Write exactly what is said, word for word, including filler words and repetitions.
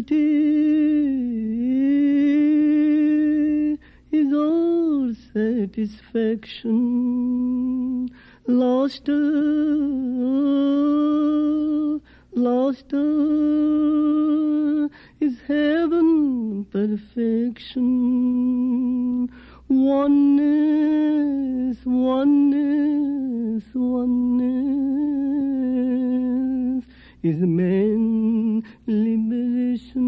Liberty is our satisfaction. Lost, lost is heaven perfection. Oneness, oneness, oneness is man liberation.